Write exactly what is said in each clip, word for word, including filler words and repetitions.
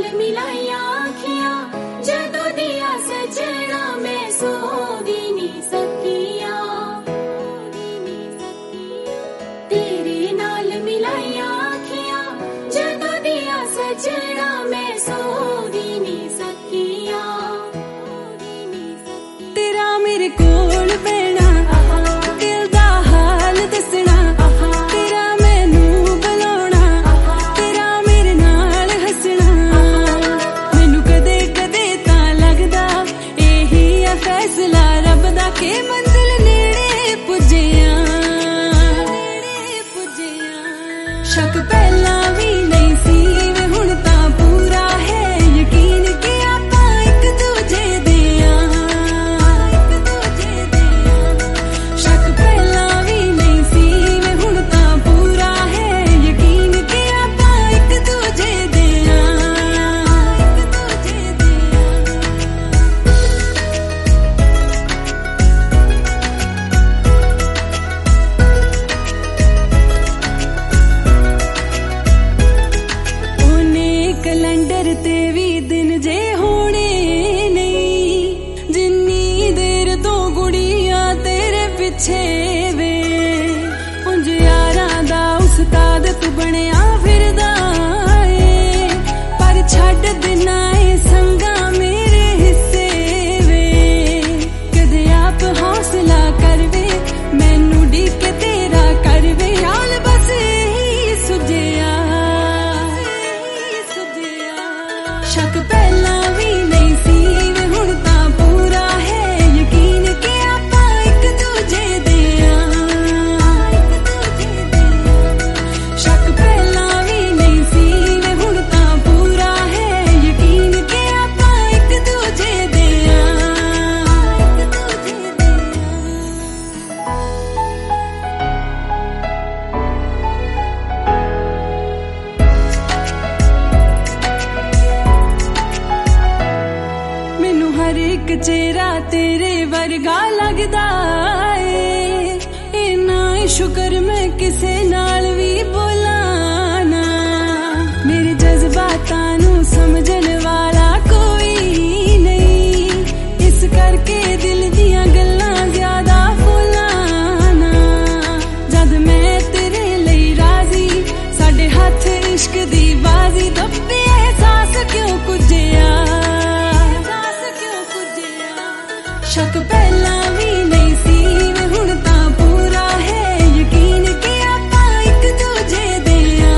मिलाइया अखियां जदों दिया सजना मैं सो दी नी सकिया तेरे नाल मिलाइया अखियां जदों दिया सजना मैं सो दी नी सकिया तेरा मेरे कोल बैना दिल दा हाल दसना तेरा मैनू बुलाना तेरा मेरे नाल हसना मैनू कदे कदे तां लगदा यही है फैसला रब दा के मंजिल नेड़े पुज्जिया शक पहला भी नहीं सी वे हुण तां पूरा है यकीन कि आपां इक दूजे दे शक पहला भी नहीं सी वे हुण तां पूरा है यकीन कि आपां इक दूजे दे कैलेंडर ते भी दिन जे होने नहीं जिन्नी देर तो गुड़िया तेरे पिछे वे उंज यारां दा उस्ताद तू बनया फिरदा ए पर छड्ड देना ए संगा मेरे हिस्से वे कदे आप हौसला करवे मैनू डीके तेरा करवे हाल बस यही सुझिया शक पहला भी नहीं सी वे हुण तां पूरा है यकीन कि आपां इक दूजे दे शक पहला भी नहीं सी वे हुण तां पूरा है यकीन कि आपां इक दूजे दे मैनू हर एक चेहरा तेरे वर्गा लगदा ए इन्ना शुक्र मैं किसे नाल भी बोलां ना मेरे जज्बातां नू समझण वाला कोई नहीं इस करके दिल दियां गल्लां ज्यादा बोलां ना जद मैं तेरे लई राजी साडे हत्थ इश्क दी बाजी दब्बे एहसास क्यों कुझिया शक पहला भी नहीं सी वे हुण तां पूरा है यकीन कि आपां इक दूजे दे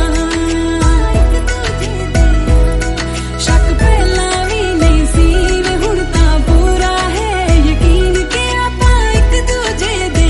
शक पहला भी नहीं सी वे हुण तां पूरा है यकीन कि आपां इक दूजे दे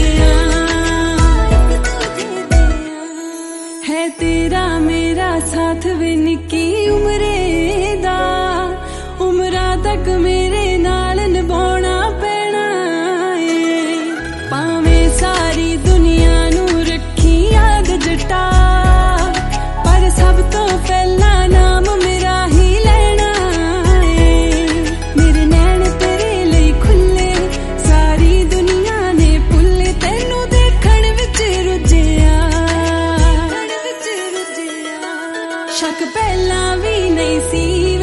है तेरा मेरा साथ वे निक्की उमरे दा उमरा तक मेरे नाल निभाउणा पैना ए भावें सारी दुनिया नू रखी आग जटा पर सब तो पहला नाम मेरा ही लेना ए मेरे नैन तेरे लई खुले सारी दुनिया ने भुल्ले तैनू देखण विच रुझिया शक पहला भी नहीं सी